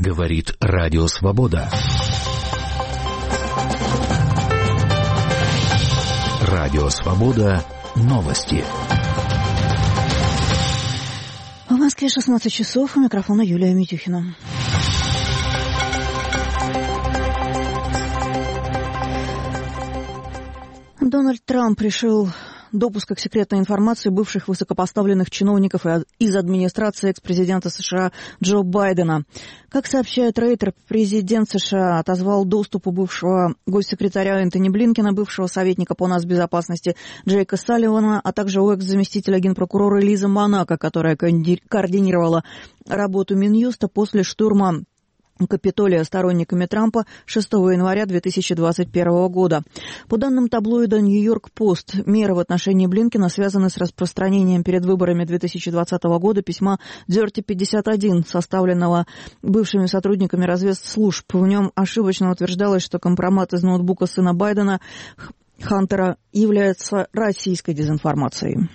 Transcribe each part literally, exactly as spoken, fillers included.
Говорит Радио Свобода. Радио Свобода. Новости. В Москве шестнадцать часов. У микрофона Юлия Митюхина. Дональд Трамп решил допуска к секретной информации бывших высокопоставленных чиновников из администрации экс-президента США Джо Байдена. Как сообщает Рейтер, президент США отозвал доступ у бывшего госсекретаря Энтони Блинкена, бывшего советника по нацбезопасности Джейка Салливана, а также у экс-заместителя генпрокурора Лизы Монако, которая координировала работу Минюста после штурма Капитолия сторонниками Трампа шестого января две тысячи двадцать первого года. По данным таблоида «Нью-Йорк Пост», меры в отношении Блинкена связаны с распространением перед выборами две тысячи двадцатого года письма Dirty пятьдесят один, составленного бывшими сотрудниками разведслужб. В нем ошибочно утверждалось, что компромат из ноутбука сына Байдена, Хантера, является российской дезинформацией.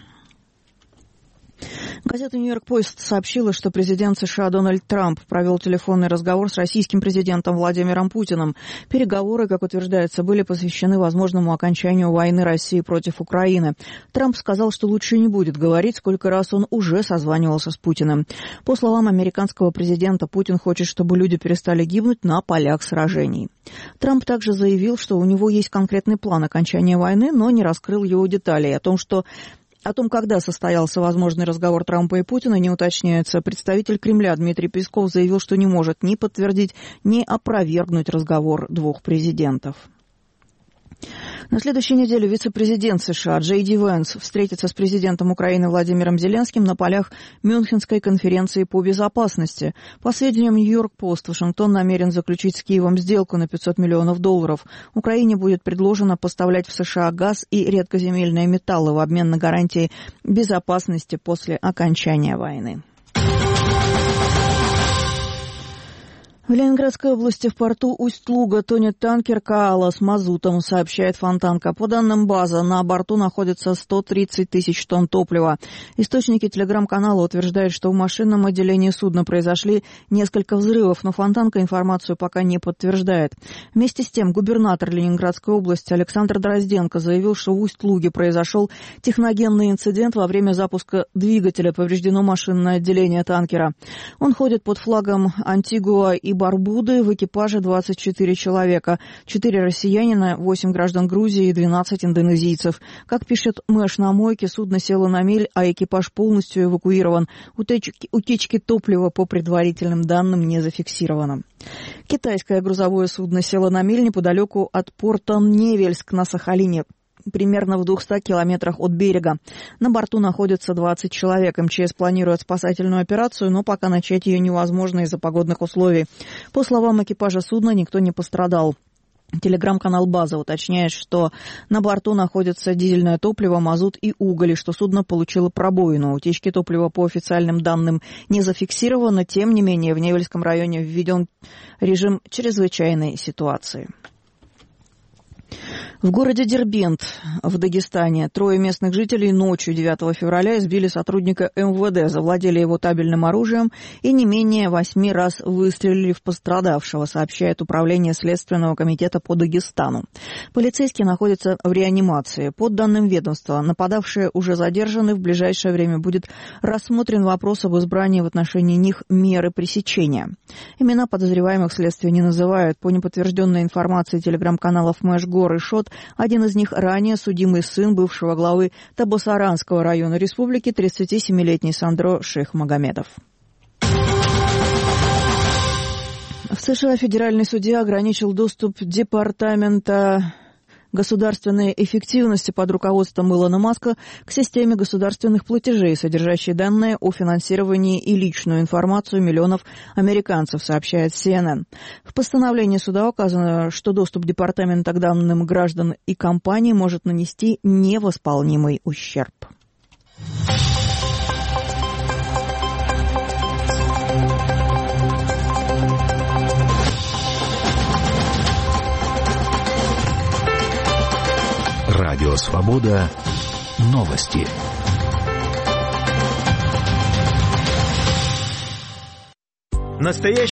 Газета «Нью-Йорк Пост» сообщила, что президент США Дональд Трамп провел телефонный разговор с российским президентом Владимиром Путиным. Переговоры, как утверждается, были посвящены возможному окончанию войны России против Украины. Трамп сказал, что лучше не будет говорить, сколько раз он уже созванивался с Путиным. По словам американского президента, Путин хочет, чтобы люди перестали гибнуть на полях сражений. Трамп также заявил, что у него есть конкретный план окончания войны, но не раскрыл его деталей. О том, что О том, когда состоялся возможный разговор Трампа и Путина, не уточняется. Представитель Кремля Дмитрий Песков заявил, что не может ни подтвердить, ни опровергнуть разговор двух президентов. На следующей неделе вице-президент США Джей Ди Вэнс встретится с президентом Украины Владимиром Зеленским на полях Мюнхенской конференции по безопасности. По сведениям Нью-Йорк Пост, Вашингтон намерен заключить с Киевом сделку на пятьсот миллионов долларов. Украине будет предложено поставлять в США газ и редкоземельные металлы в обмен на гарантии безопасности после окончания войны. В Ленинградской области в порту Усть-Луга тонет танкер «Каала» с мазутом, сообщает Фонтанка. По данным базы, на борту находится сто тридцать тысяч тонн топлива. Источники телеграм-канала утверждают, что в машинном отделении судна произошли несколько взрывов, но Фонтанка информацию пока не подтверждает. Вместе с тем, губернатор Ленинградской области Александр Дрозденко заявил, что в Усть-Луге произошел техногенный инцидент. Во время запуска двигателя повреждено машинное отделение танкера. Он ходит под флагом Антигуа и Барбуды, в экипаже двадцать четыре человека, четыре россиянина, восемь граждан Грузии и двенадцать индонезийцев. Как пишет Мэш на мойке, судно село на мель, а экипаж полностью эвакуирован. Утечки, утечки топлива по предварительным данным не зафиксировано. Китайское грузовое судно село на мель неподалеку от порта Невельск на Сахалине, примерно в двухстах километрах от берега. На борту находится двадцать человек. эм че эс планирует спасательную операцию, но пока начать ее невозможно из-за погодных условий. По словам экипажа судна, никто не пострадал. Телеграм-канал «База» уточняет, что на борту находится дизельное топливо, мазут и уголь, и что судно получило пробоину. Утечки топлива по официальным данным не зафиксировано. Тем не менее, в Невельском районе введен режим чрезвычайной ситуации. В городе Дербент в Дагестане трое местных жителей ночью девятого февраля избили сотрудника эм вэ дэ, завладели его табельным оружием и не менее восьми раз выстрелили в пострадавшего, сообщает Управление Следственного комитета по Дагестану. Полицейские находятся в реанимации. По данным ведомства, нападавшие уже задержаны. В ближайшее время будет рассмотрен вопрос об избрании в отношении них меры пресечения. Имена подозреваемых следствие не называют. По неподтвержденной информации телеграм-каналов Мэшгор и Шот, один из них ранее судимый сын бывшего главы Табасаранского района республики, тридцатисемилетний Сандро Шейхмагомедов. В США федеральный судья ограничил доступ Департамента государственной эффективности под руководством Илона Маска к системе государственных платежей, содержащей данные о финансировании и личную информацию миллионов американцев, сообщает си эн эн. В постановлении суда указано, что доступ департамента к данным граждан и компаний может нанести невосполнимый ущерб. Радио Свобода. Новости. Настоящий